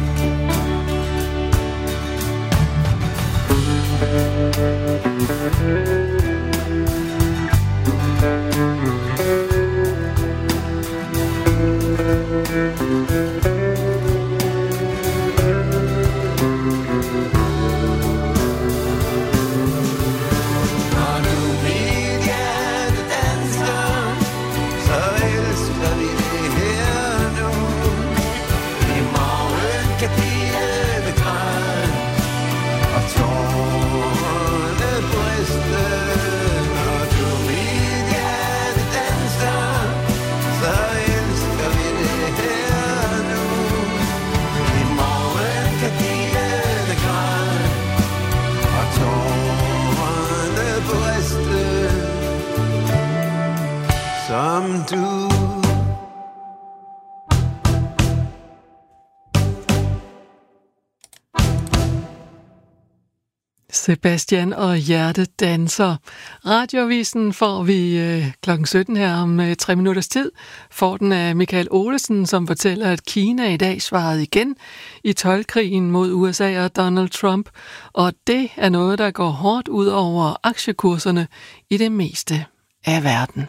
Som du. Sebastian og Hjertet danser. Radioavisen får vi klokken 17 her om 3 minutters tid. Får den af Michael Olesen, som fortæller, at Kina i dag svarede igen i toldkrigen mod USA og Donald Trump. Og det er noget, der går hårdt ud over aktiekurserne i det meste af verden.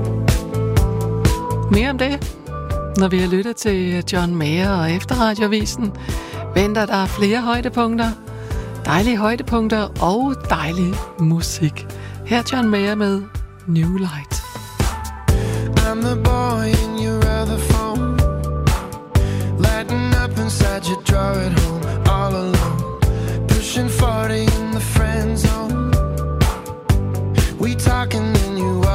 Mere om det, når vi har lyttet til John Mayer og efter Radioavisen, venter der flere højdepunkter. Dejlige højdepunkter og dejlig musik. Her John Mayer med New Light. I'm the boy in your other phone, lighting up inside your drawer at home, all alone, pushing 40 in the friend zone. We talking then you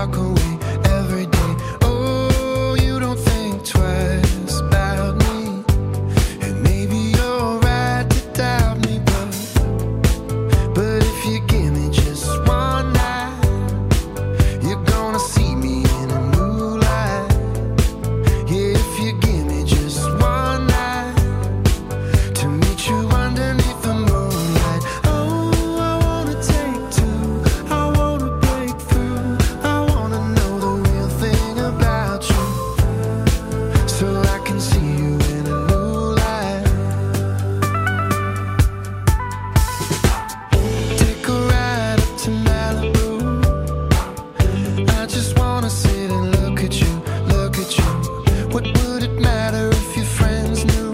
What would it matter if your friends knew?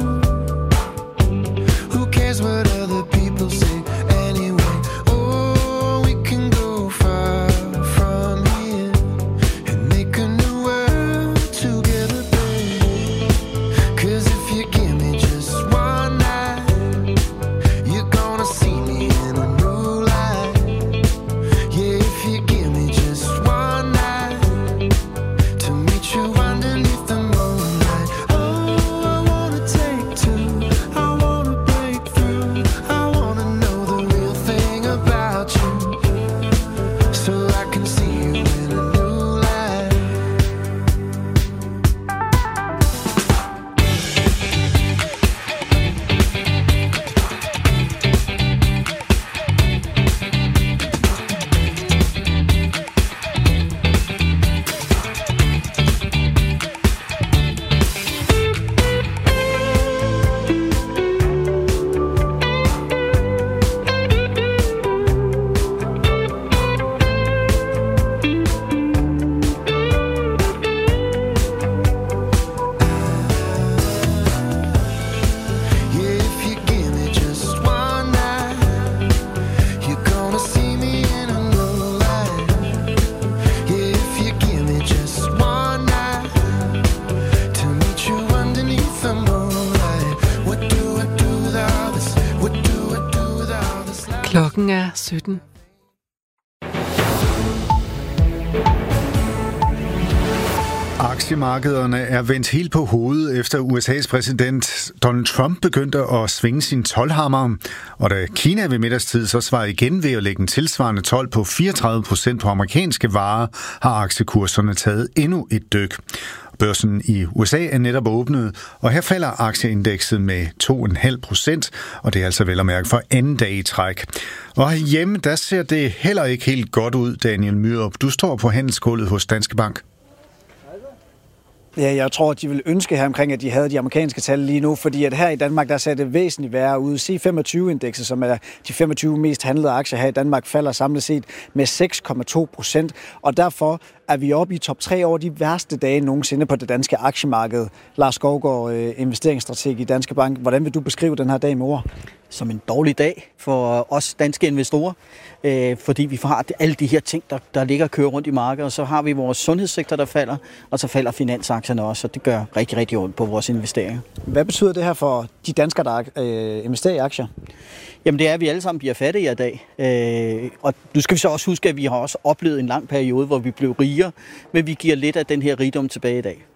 Who cares what other people say anyway? Oh, we can go far from here and make a new world together, babe. 'Cause if you give me just one night, you're gonna see me in a new light. Yeah, if you give me just one night to meet you underneath the moonlight. Oh, I wanna take two, I wanna break through, I wanna know the real thing about you, so I can see you in a new light. Yeah, if you give me just one night, you're gonna see me in a new light. Yeah, if you give me just one night to meet you underneath the moonlight. What do I do with all this? What do I do with all this? Klokken er 17. Aktiemarkederne er vendt helt på hovedet, efter USA's præsident Donald Trump begyndte at svinge sin toldhammer. Og da Kina ved middagstid så svarede igen ved at lægge en tilsvarende told på 34% på amerikanske varer, har aktiekurserne taget endnu et dyk. Børsen i USA er netop åbnet, og her falder aktieindekset med 2,5%, og det er altså vel at mærke for anden dag i træk. Og herhjemme, der ser det heller ikke helt godt ud, Daniel Myrup. Du står på handelsgulvet hos Danske Bank. Ja, jeg tror, at de vil ønske her omkring, at de havde de amerikanske tal lige nu, fordi at her i Danmark, der ser det væsentligt værre ud. C25-indekset, som er de 25 mest handlede aktier her i Danmark, falder samlet set med 6,2%, og derfor er vi oppe i top 3 over de værste dage nogensinde på det danske aktiemarked. Lars Skovgaard, investeringsstrateg i Danske Bank. Hvordan vil du beskrive den her dag med ord? Som en dårlig dag for os danske investorer, fordi vi har alle de her ting, der ligger og kører rundt i markedet, og så har vi vores sundhedssektor, der falder, og så falder finansaktierne også, og det gør rigtig, rigtig ondt på vores investeringer. Hvad betyder det her for de danskere, der investerer i aktier? Jamen det er, at vi alle sammen bliver fattige i dag, og nu skal vi så også huske, at vi har også oplevet en lang periode, hvor vi blev rigere, men vi giver lidt af den her rigdom tilbage i dag.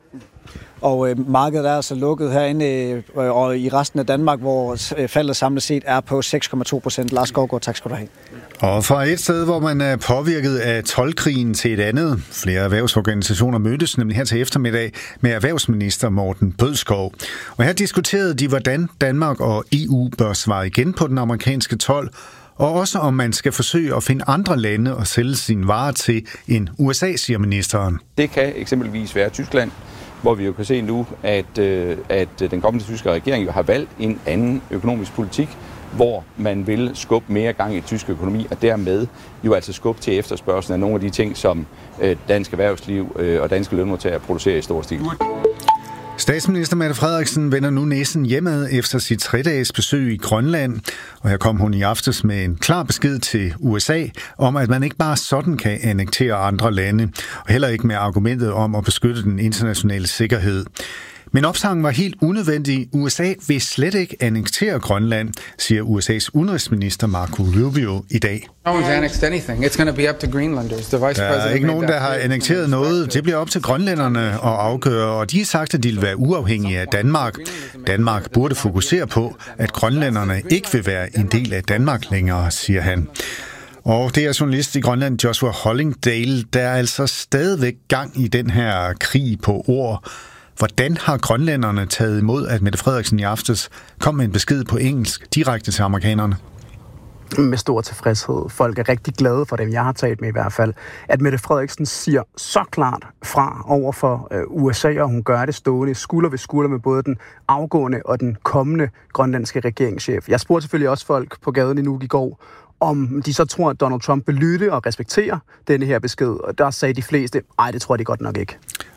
Og markedet er altså lukket herinde og i resten af Danmark, hvor faldet samlet set er på 6,2%. Lars Skovgaard, tak skal du have. Og fra et sted, hvor man er påvirket af toldkrigen, til et andet. Flere erhvervsorganisationer mødtes nemlig her til eftermiddag med erhvervsminister Morten Bødskov. Og her diskuterede de, hvordan Danmark og EU bør svare igen på den amerikanske told, og også om man skal forsøge at finde andre lande og sælge sine varer til end USA, siger ministeren. Det kan eksempelvis være Tyskland, hvor vi jo kan se nu, at den kommende tyske regering jo har valgt en anden økonomisk politik, hvor man vil skubbe mere gang i tysk økonomi, og dermed jo altså skubbe til efterspørgslen af nogle af de ting, som dansk erhvervsliv og danske lønmodtagere producerer i stor stil. Statsminister Mette Frederiksen vender nu næsen hjemad efter sit 3-dages besøg i Grønland. Og her kom hun i aftes med en klar besked til USA om, at man ikke bare sådan kan annektere andre lande, og heller ikke med argumentet om at beskytte den internationale sikkerhed. Men opsangen var helt unødvendig. USA vil slet ikke annektere Grønland, siger USA's udenrigsminister Marco Rubio i dag. No one's annexed anything. It's going to be up to Greenlanders. The vice Der er president ikke nogen, der har annekteret noget. Det bliver op til grønlænderne at afgøre, og de har sagt, at de vil være uafhængige af Danmark. Danmark burde fokusere på, at grønlænderne ikke vil være en del af Danmark længere, siger han. Og det er journalist i Grønland, Joshua Hollingdale, der er altså stadigvæk gang i den her krig på ord. Hvordan har grønlænderne taget imod, at Mette Frederiksen i aftes kom med en besked på engelsk direkte til amerikanerne? Med stor tilfredshed. Folk er rigtig glade for dem, jeg har talt med i hvert fald. At Mette Frederiksen siger så klart fra over for USA, og hun gør det stående skulder ved skulder med både den afgående og den kommende grønlandske regeringschef. Jeg spurgte selvfølgelig også folk på gaden i Nuuk i går, om de så tror, at Donald Trump vil lytte og respektere denne her besked. Og der sagde de fleste, nej, det tror de godt nok ikke.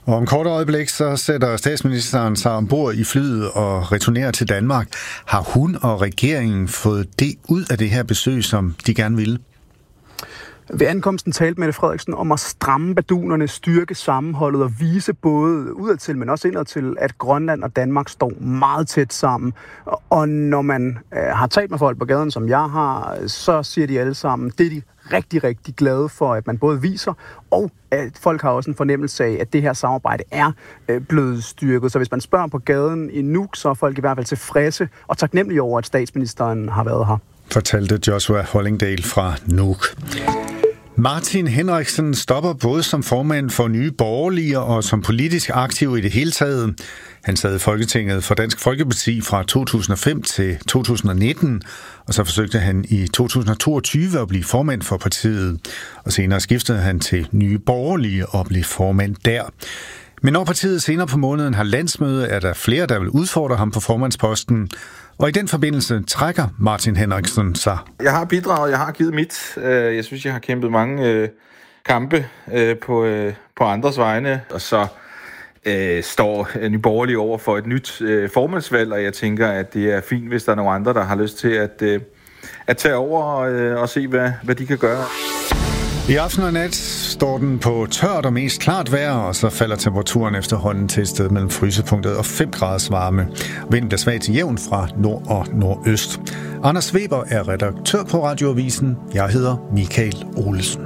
Og om kort øjeblik, så sætter statsministeren sig ombord i flyet og returnerer til Danmark. Har hun og regeringen fået det ud af det her besøg, som de gerne ville? Ved ankomsten talte Mette Frederiksen om at stramme badunerne, styrke sammenholdet og vise både udadtil, men også indadtil, at Grønland og Danmark står meget tæt sammen. Og når man har talt med folk på gaden, som jeg har, så siger de alle sammen, det er de rigtig, rigtig glade for, at man både viser, og at folk har også en fornemmelse af, at det her samarbejde er blevet styrket. Så hvis man spørger på gaden i Nuuk, så er folk i hvert fald tilfredse og taknemmelige over, at statsministeren har været her. Fortalte Joshua Hollingdale fra Nuuk. Martin Henriksen stopper både som formand for Nye Borgerlige og som politisk aktiv i det hele taget. Han sad i Folketinget for Dansk Folkeparti fra 2005 til 2019, og så forsøgte han i 2022 at blive formand for partiet. Og senere skiftede han til Nye Borgerlige og blev formand der. Men når partiet senere på måneden har landsmøde, er der flere, der vil udfordre ham på formandsposten. Og i den forbindelse trækker Martin Henriksen sig. Jeg har bidraget, jeg har givet mit. Jeg synes, jeg har kæmpet mange kampe på andres vegne. Og så står Nye Borgerlige over for et nyt formandsvalg, og jeg tænker, at det er fint, hvis der er nogle andre, der har lyst til at tage over og se, hvad de kan gøre. I aften og nat står den på tørt og mest klart vejr, og så falder temperaturen efterhånden til et sted mellem frysepunktet og 5 graders varme. Vinden bliver svag til jævn fra nord og nordøst. Anders Weber er redaktør på Radioavisen. Jeg hedder Michael Olesen.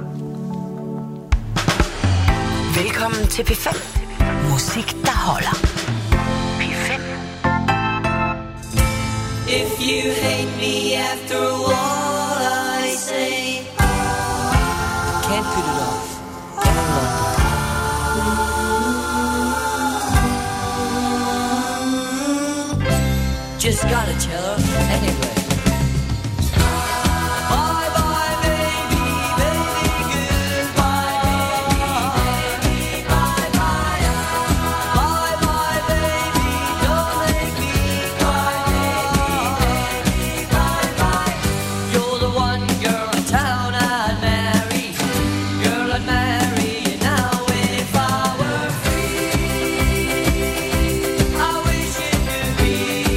Velkommen til P5. Musik, der holder. P5. If you hate me after all I say, can't put it off. Just gotta tell her anyway. Bye bye baby, baby goodbye. Baby, bye bye. Bye bye baby, don't make me cry. Baby, bye bye. You're the one girl in town I'd marry. Girl I'd marry you now if I were free. I wish it could be.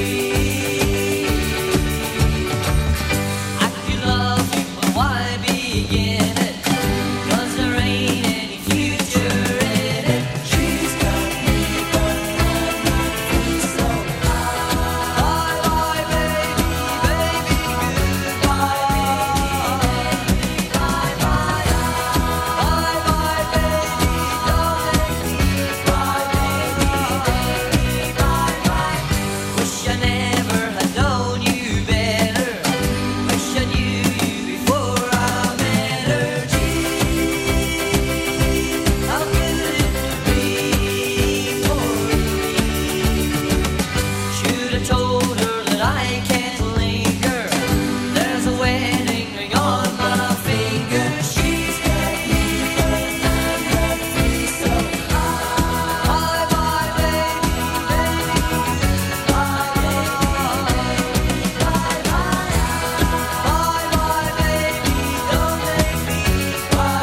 I could love you, but why begin it? 'Cause there ain't any future in it. She's got me, but I'm not free, so bye bye baby, baby goodbye. Bye bye, bye bye baby, don't make me cry, baby, bye bye. Wish I never had known you better. Wish I knew you before I met her. Gee, how good it would be for me. Should have told her that I can't linger. There's a wedding ring on my finger. She's got me, but I'm not free, so bye bye baby, baby goodbye. Bye bye, bye bye baby, don't make me cry.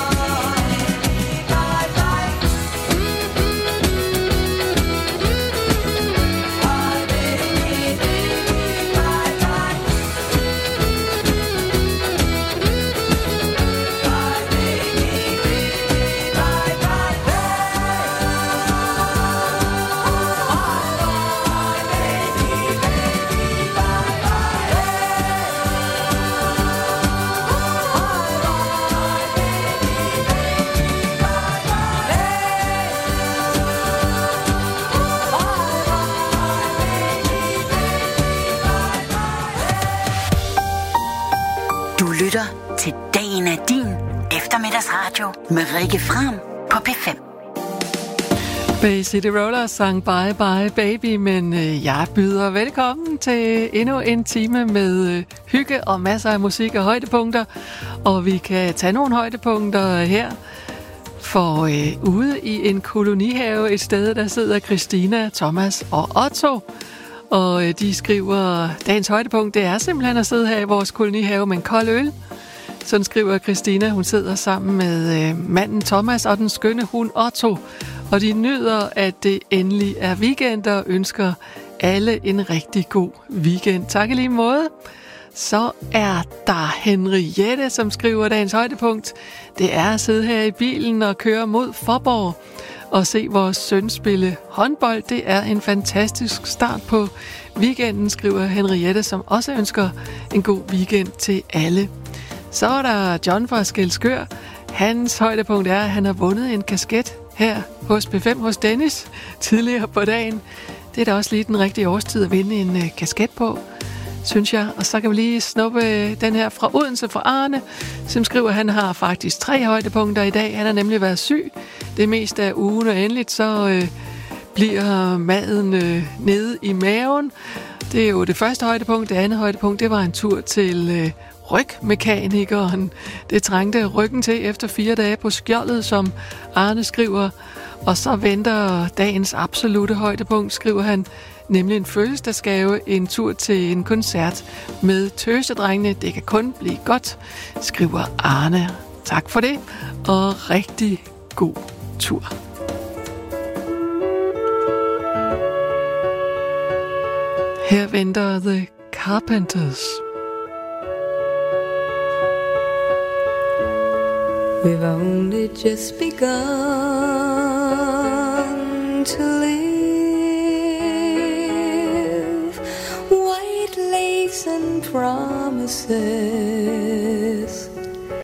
Bye bye, bye baby, bye bye. Du lytter til Dagen er din eftermiddagsradio med Rikke Fram på P5. Bay City Rollers sang Bye Bye Baby, men jeg byder velkommen til endnu en time med hygge og masser af musik og højdepunkter. Og vi kan tage nogle højdepunkter her. For ude i en kolonihave et sted, der sidder Christina, Thomas og Otto. Og de skriver, dagens højdepunkt, det er simpelthen at sidde her i vores kolonihave med en kold øl. Sådan skriver Christina. Hun sidder sammen med manden Thomas og den skønne hund Otto. og de nyder, at det endelig er weekend, og ønsker alle en rigtig god weekend. Tak i lige måde. Så er der Henriette, som skriver dagens højdepunkt. Det er at sidde her i bilen og køre mod Fåborg og se vores søn spille håndbold. Det er en fantastisk start på weekenden, skriver Henriette, som også ønsker en god weekend til alle. Så er der John fra Skælskør. Hans højdepunkt er, at han har vundet en kasket her hos P5 hos Dennis tidligere på dagen. Det er da også lige den rigtige årstid at vinde en kasket på, synes jeg. Og så kan vi lige snuppe den her fra Odense fra Arne, som skriver, at han har faktisk 3 højdepunkter i dag. Han har nemlig været syg det meste af ugen, og endeligt så bliver maden nede i maven. Det er jo det første højdepunkt. Det andet højdepunkt, det var en tur til rygmekanikeren. Det trængte ryggen til efter 4 dage på skjoldet, som Arne skriver. Og så venter dagens absolute højdepunkt, skriver han, nemlig en fødselsdagsgave, en tur til en koncert med Tøsedrengene. Det kan kun blive godt, skriver Arne. Tak for det, og rigtig god tur. Her venter The Carpenters. We've only just begun to live, white lace and promises,